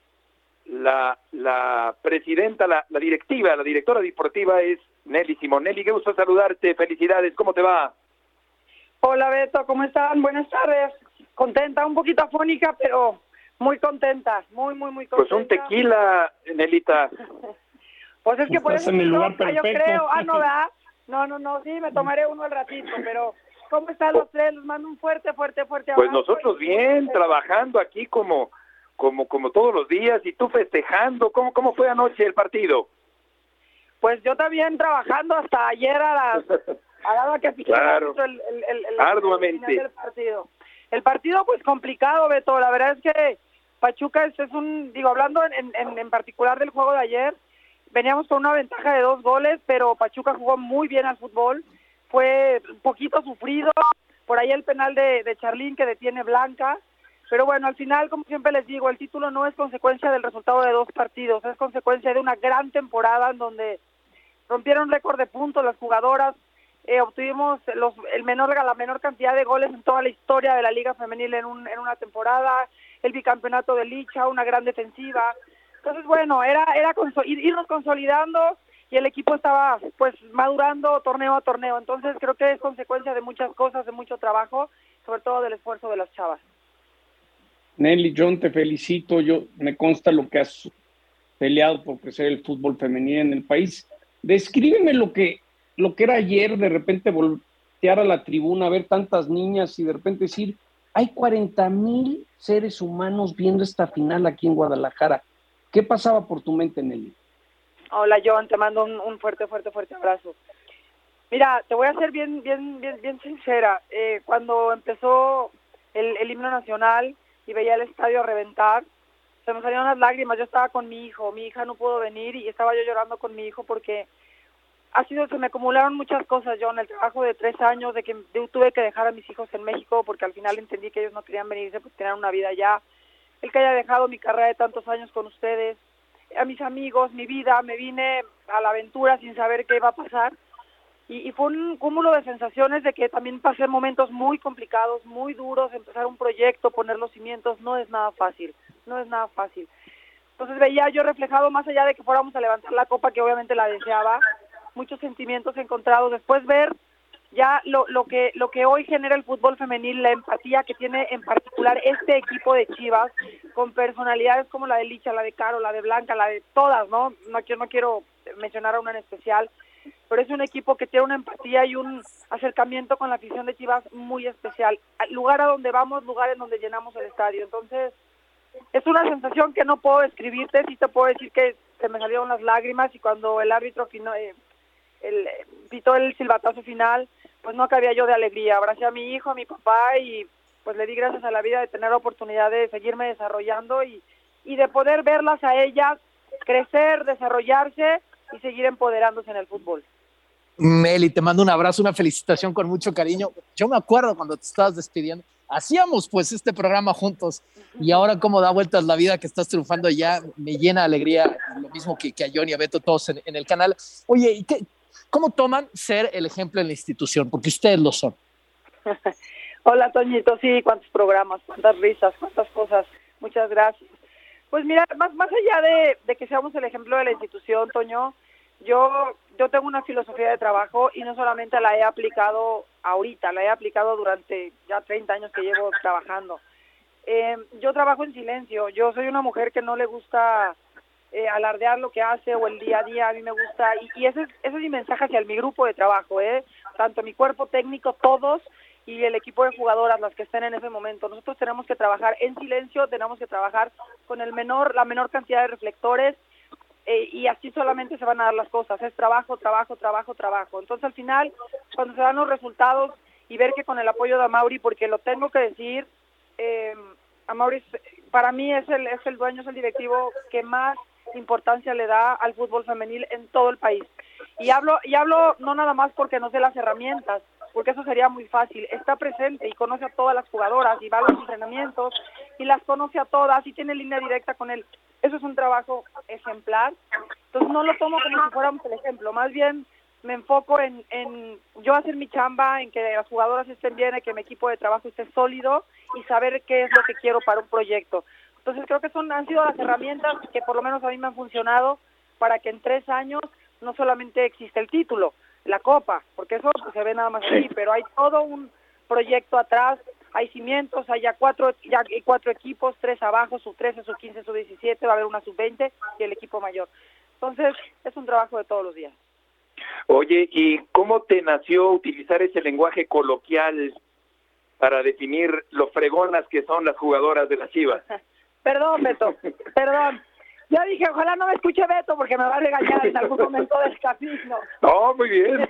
la, la presidenta, la, la directiva, la directora deportiva es Nelly Simón. Nelly, qué gusto saludarte, felicidades, ¿cómo te va? Hola Beto, ¿cómo están? Buenas tardes. Contenta, un poquito afónica, pero muy contenta, muy, muy, muy contenta. Pues un tequila, Nelita. Pues es que por Estás eso en el lugar toca, yo perfecto. creo. Ah, no, ¿verdad? No, no, no, sí, me tomaré uno al ratito, pero ¿cómo están los tres? Les mando un fuerte, fuerte, fuerte abrazo. Pues nosotros bien, trabajando aquí como, como, como todos los días, y tú festejando. ¿Cómo, cómo fue anoche el partido? Pues yo también trabajando hasta ayer a las a la hora que claro. el, el, el, el, arduamente el final del partido. El partido pues complicado, Beto, la verdad es que Pachuca es, es un, digo, hablando en, en, en particular del juego de ayer, veníamos con una ventaja de dos goles, pero Pachuca jugó muy bien al fútbol, fue un poquito sufrido, por ahí el penal de, de Charlín que detiene Blanca, pero bueno, al final, como siempre les digo, el título no es consecuencia del resultado de dos partidos, es consecuencia de una gran temporada en donde rompieron récord de puntos las jugadoras, eh, obtuvimos los, el menor, la menor cantidad de goles en toda la historia de la Liga Femenil en, un, en una temporada, el bicampeonato de Licha, una gran defensiva. Entonces, bueno, era, era consol- irnos consolidando y el equipo estaba pues madurando torneo a torneo. Entonces, creo que es consecuencia de muchas cosas, de mucho trabajo, sobre todo del esfuerzo de las chavas. Nelly, John, te felicito. Yo me consta lo que has peleado por crecer el fútbol femenino en el país. Descríbeme lo que, lo que era ayer, de repente voltear a la tribuna, ver tantas niñas y de repente decir, hay cuarenta mil seres humanos viendo esta final aquí en Guadalajara. ¿Qué pasaba por tu mente, Nelly? Hola, John, te mando un, un fuerte, fuerte, fuerte abrazo. Mira, te voy a ser bien, bien, bien, bien sincera. Eh, cuando empezó el, el himno nacional y veía el estadio a reventar, se me salieron las lágrimas. Yo estaba con mi hijo, mi hija no pudo venir y estaba yo llorando con mi hijo porque ha sido, se me acumularon muchas cosas, John, el trabajo de tres años, de que de, tuve que dejar a mis hijos en México porque al final entendí que ellos no querían venirse, pues tenían una vida allá. El que haya dejado mi carrera de tantos años con ustedes, a mis amigos, mi vida, me vine a la aventura sin saber qué iba a pasar y, y fue un cúmulo de sensaciones de que también pasé momentos muy complicados, muy duros, empezar un proyecto, poner los cimientos, no es nada fácil, no es nada fácil. Entonces veía yo reflejado, más allá de que fuéramos a levantar la copa, que obviamente la deseaba, muchos sentimientos encontrados, después ver ya lo, lo que lo que hoy genera el fútbol femenil, la empatía que tiene en particular este equipo de Chivas, con personalidades como la de Licha, la de Caro, la de Blanca, la de todas, ¿no? No quiero, no quiero mencionar a una en especial, pero es un equipo que tiene una empatía y un acercamiento con la afición de Chivas muy especial. Lugar a donde vamos, lugar en donde llenamos el estadio. Entonces, es una sensación que no puedo describirte, sí te puedo decir que se me salieron las lágrimas y cuando el árbitro final, eh, el, eh, pitó el silbatazo final, pues no cabía yo de alegría. Abracé a mi hijo, a mi papá y pues le di gracias a la vida de tener la oportunidad de seguirme desarrollando y, y de poder verlas a ellas crecer, desarrollarse y seguir empoderándose en el fútbol. Meli, te mando un abrazo, una felicitación con mucho cariño. Yo me acuerdo cuando te estabas despidiendo, hacíamos pues este programa juntos y ahora cómo da vueltas la vida que estás triunfando ya, me llena de alegría, lo mismo que, que a John y a Beto, todos en, en el canal. Oye, ¿y qué, ¿Cómo toman ser el ejemplo en la institución? Porque ustedes lo son. Hola, Toñito, sí, cuántos programas, cuántas risas, cuántas cosas. Muchas gracias. Pues mira, más, más allá de, de que seamos el ejemplo de la institución, Toño, yo, yo tengo una filosofía de trabajo y no solamente la he aplicado ahorita, la he aplicado durante ya treinta años que llevo trabajando. Eh, yo trabajo en silencio, yo soy una mujer que no le gusta eh, alardear lo que hace o el día a día, a mí me gusta, y, y ese, es, ese es mi mensaje hacia mi grupo de trabajo, ¿eh? Tanto mi cuerpo técnico, todos, y el equipo de jugadoras, las que estén en ese momento. Nosotros tenemos que trabajar en silencio, tenemos que trabajar con el menor, la menor cantidad de reflectores, eh, y así solamente se van a dar las cosas, es trabajo, trabajo, trabajo, trabajo. Entonces al final, cuando se dan los resultados y ver que con el apoyo de Amaury, porque lo tengo que decir, eh, Amaury para mí es el, es el dueño, es el directivo que más importancia le da al fútbol femenil en todo el país. Y hablo, y hablo no nada más porque no sé las herramientas, porque eso sería muy fácil. Está presente y conoce a todas las jugadoras y va a los entrenamientos y las conoce a todas y tiene línea directa con él. Eso es un trabajo ejemplar. Entonces no lo tomo como si fuéramos el ejemplo, más bien me enfoco en, en yo hacer mi chamba, en que las jugadoras estén bien, en que mi equipo de trabajo esté sólido y saber qué es lo que quiero para un proyecto. Entonces creo que son han sido las herramientas que por lo menos a mí me han funcionado para que en tres años no solamente existe el título, la copa, porque eso pues, se ve nada más así, pero hay todo un proyecto atrás, hay cimientos, hay ya cuatro, ya hay cuatro equipos, tres abajo, sub trece, sub quince, sub diecisiete, va a haber una sub veinte y el equipo mayor. Entonces es un trabajo de todos los días. Oye, ¿y cómo te nació utilizar ese lenguaje coloquial para definir lo fregonas que son las jugadoras de las Chivas? Perdón, Beto, perdón. Ya dije, ojalá no me escuche Beto porque me va a regañar en algún momento del camino. No, muy bien.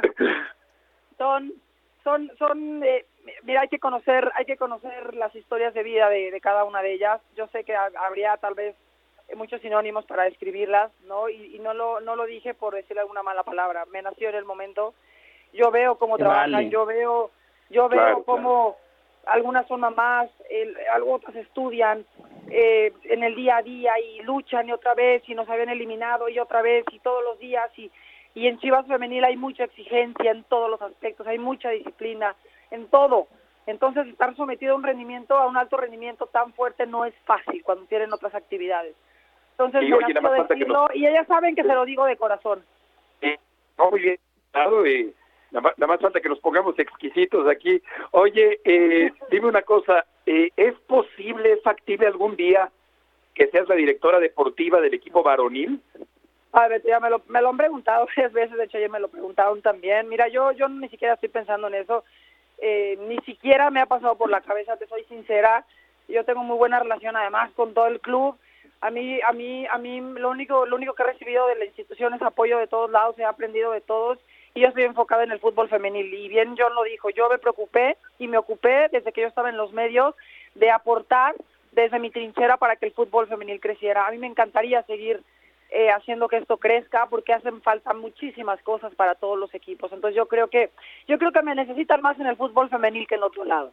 Son, son, son, eh, mira, hay que conocer, hay que conocer las historias de vida de, de cada una de ellas. Yo sé que habría tal vez muchos sinónimos para describirlas, ¿no? Y, y no lo, no lo dije por decirle alguna mala palabra. Me nació en el momento. Yo veo cómo trabajan, vale. yo veo, yo veo claro, cómo claro. algunas son mamás, el, otras estudian eh, en el día a día y luchan y otra vez y nos habían eliminado y otra vez y todos los días y, y en Chivas Femenil hay mucha exigencia en todos los aspectos, hay mucha disciplina en todo. Entonces estar sometido a un rendimiento, a un alto rendimiento tan fuerte no es fácil cuando tienen otras actividades. Entonces y, me oye, nació decirlo nos... y ellas saben que se lo digo de corazón. Sí, no, muy bien, claro, y nada más, nada más falta que nos pongamos exquisitos aquí. Oye, eh, dime una cosa, eh, ¿es posible, es factible algún día que seas la directora deportiva del equipo varonil? A ver, ya me lo, me lo han preguntado varias veces, de hecho ayer me lo preguntaron también. Mira, yo, yo ni siquiera estoy pensando en eso, eh, ni siquiera me ha pasado por la cabeza, te soy sincera. Yo tengo muy buena relación además con todo el club. A mí, a mí, a mí lo único, lo único que he recibido de la institución es apoyo de todos lados, he aprendido de todos y yo estoy enfocada en el fútbol femenil. Y bien John lo dijo, yo me preocupé y me ocupé desde que yo estaba en los medios de aportar desde mi trinchera para que el fútbol femenil creciera. A mí me encantaría seguir eh, haciendo que esto crezca porque hacen falta muchísimas cosas para todos los equipos. Entonces yo creo que, yo creo que me necesitan más en el fútbol femenil que en otro lado.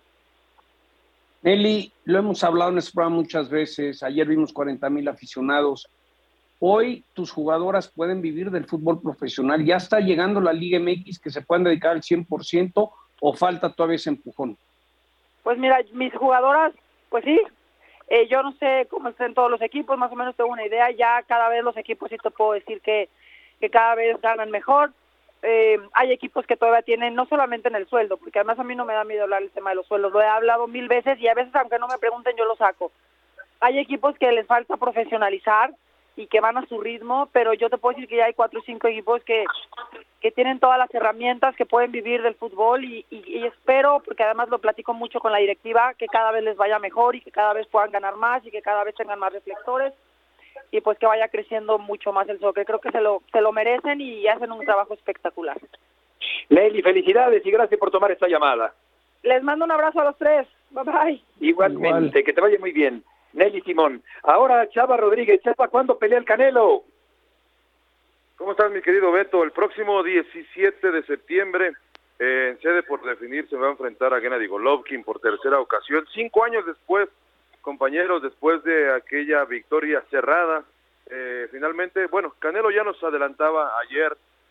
Nelly, lo hemos hablado en este programa muchas veces, ayer vimos cuarenta mil aficionados, hoy tus jugadoras pueden vivir del fútbol profesional, ya está llegando la Liga M X que se pueden dedicar al cien por ciento o falta todavía ese empujón. Pues mira, mis jugadoras, pues sí, eh, yo no sé cómo estén todos los equipos, más o menos tengo una idea, ya cada vez los equipos sí te puedo decir que, que cada vez ganan mejor. Eh, hay equipos que todavía tienen, no solamente en el sueldo, porque además a mí no me da miedo hablar el tema de los sueldos, lo he hablado mil veces y a veces aunque no me pregunten yo lo saco. Hay equipos que les falta profesionalizar y que van a su ritmo, pero yo te puedo decir que ya hay cuatro o cinco equipos que, que tienen todas las herramientas, que pueden vivir del fútbol y, y, y espero, porque además lo platico mucho con la directiva, que cada vez les vaya mejor y que cada vez puedan ganar más y que cada vez tengan más reflectores y pues que vaya creciendo mucho más el soccer. Creo que se lo, se lo merecen y hacen un trabajo espectacular. Nelly, felicidades y gracias por tomar esta llamada. Les mando un abrazo a los tres. Bye bye. Igualmente, Igual. Que te vaya muy bien. Nelly Simón. Ahora Chava Rodríguez. Chava, ¿cuándo pelea el Canelo? ¿Cómo estás, mi querido Beto? El próximo diecisiete de septiembre, eh, en sede por definir, se va a enfrentar a Gennady Golovkin por tercera ocasión. Cinco años después, compañeros, después de aquella victoria cerrada, eh, finalmente, bueno, Canelo ya nos adelantaba ayer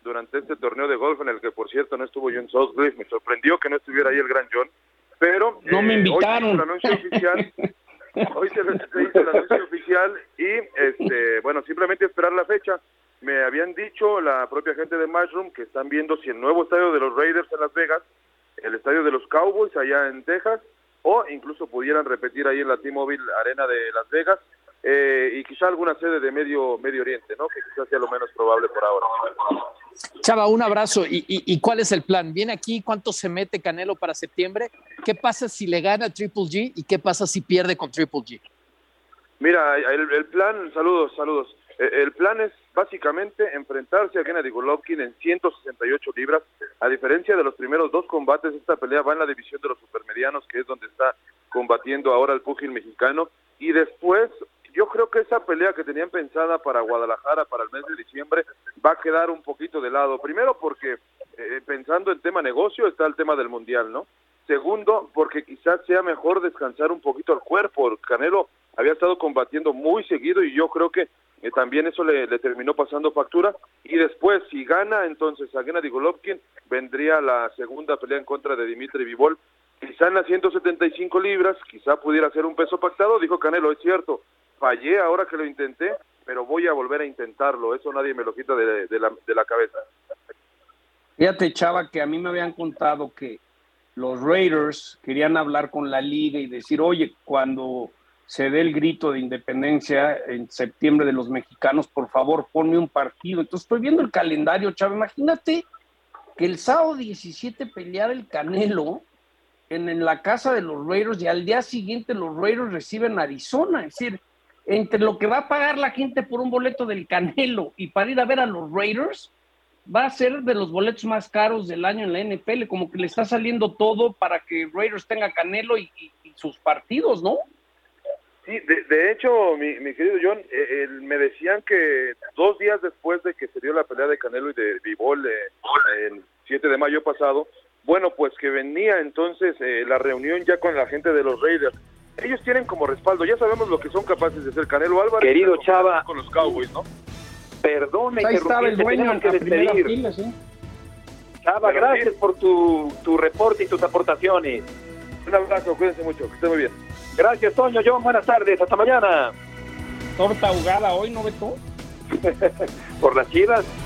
durante este torneo de golf en el que, por cierto, no estuvo John Sutcliffe. Me sorprendió que no estuviera ahí el gran John, pero no me eh, invitaron. Hoy se hizo el anuncio oficial, hoy se, se hizo el anuncio oficial y, este, bueno, simplemente esperar la fecha. Me habían dicho la propia gente de Matchroom que están viendo si el nuevo estadio de los Raiders en Las Vegas, el estadio de los Cowboys allá en Texas, o incluso pudieran repetir ahí en la T-Mobile Arena de Las Vegas, eh, y quizá alguna sede de Medio Medio Oriente, ¿no? Que quizás sea lo menos probable por ahora. Chava, un abrazo. ¿Y, y, y cuál es el plan? ¿Viene aquí? ¿Cuánto se mete Canelo para septiembre? ¿Qué pasa si le gana Triple G? ¿Y qué pasa si pierde con Triple G? Mira, el, el plan, saludos, saludos. El plan es básicamente enfrentarse a Gennady Golovkin en ciento sesenta y ocho libras. A diferencia de los primeros dos combates, esta pelea va en la división de los supermedianos, que es donde está combatiendo ahora el púgil mexicano. Y después, yo creo que esa pelea que tenían pensada para Guadalajara para el mes de diciembre va a quedar un poquito de lado. Primero porque, eh, pensando en tema negocio, está el tema del Mundial, ¿no? Segundo, porque quizás sea mejor descansar un poquito el cuerpo. El Canelo había estado combatiendo muy seguido y yo creo que Eh, también eso le, le terminó pasando factura, y después si gana entonces a Gennady Golovkin vendría la segunda pelea en contra de Dimitri Bivol, quizá en las ciento setenta y cinco libras, quizá pudiera ser un peso pactado. Dijo Canelo, es cierto, fallé ahora que lo intenté, pero voy a volver a intentarlo, eso nadie me lo quita de, de, la, de la cabeza. Fíjate, Chava, que a mí me habían contado que los Raiders querían hablar con la liga y decir, oye, cuando se dé el grito de independencia en septiembre de los mexicanos, por favor, ponme un partido. Entonces estoy viendo el calendario, Chava, imagínate que el sábado diecisiete peleara el Canelo en, en la casa de los Raiders y al día siguiente los Raiders reciben Arizona. Es decir, entre lo que va a pagar la gente por un boleto del Canelo y para ir a ver a los Raiders, va a ser de los boletos más caros del año en la N F L, como que le está saliendo todo para que Raiders tenga Canelo y, y, y sus partidos, ¿no? Sí, de, de hecho, mi, mi querido John, eh, eh, me decían que dos días después de que se dio la pelea de Canelo y de Bivol, eh, el siete de mayo pasado, bueno, pues que venía entonces eh, la reunión ya con la gente de los Raiders. Ellos tienen como respaldo, ya sabemos lo que son capaces de hacer Canelo Álvarez. Querido Chava, con los Cowboys, ¿no? Perdona, ahí estaba el dueño que despedir. Fila, ¿sí? Chava, Pero gracias sí, por tu, tu reporte y tus aportaciones. Un abrazo, cuídense mucho, que estén muy bien. Gracias, Toño, John, buenas tardes, hasta mañana. Torta ahogada hoy, ¿no, Beto? Por las Chivas.